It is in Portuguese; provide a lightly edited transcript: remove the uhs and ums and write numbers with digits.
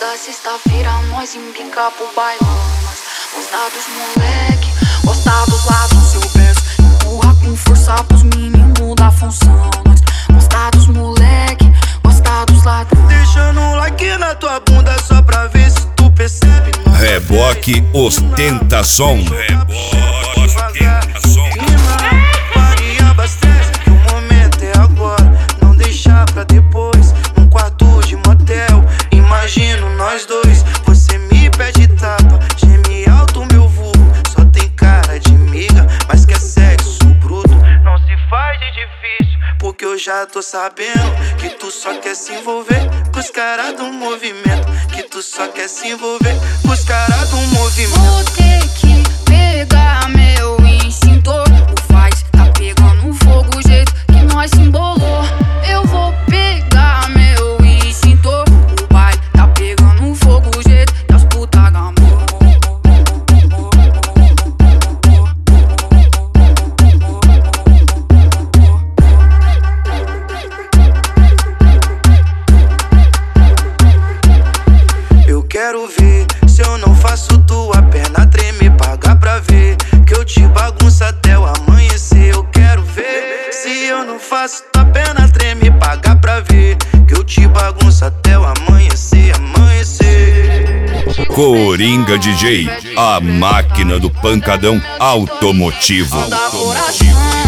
Toda sexta-feira nós embica pro bailão. Gosta dos moleque, gosta dos lados. Eu peço, empurra com força pros meninos da função. Nós gosta dos moleque, gosta dos lados. Deixando um like na tua bunda só pra ver se tu percebe. Reboque ostenta som. Reboque ostenta som. E abastece que o momento é agora. Não deixar pra depois, num quarto de motel. Imagino nós dois, você me pede tapa. Geme alto meu vulgo, só tem cara de miga, mas quer sexo bruto. Não se faz de difícil, porque eu já tô sabendo que tu só quer se envolver com os caras do movimento. Que tu só quer se envolver com os caras do movimento. Vou ter que pegar meu extintor. O faz tá pegando fogo, o jeito que nós se embolou. Eu vou pegar meu extintor. O pai tá pegando fogo, o jeito que as puta gamou. Eu quero ver se eu não faço tua perna tremer. Paga pra ver que eu te bagunço até o amanhecer. Eu quero ver se eu não faço tua perna tremer. Paga pra ver que eu te bagunço até o amanhecer, amanhecer. Coringa DJ, a máquina do pancadão automotivo. Da coração.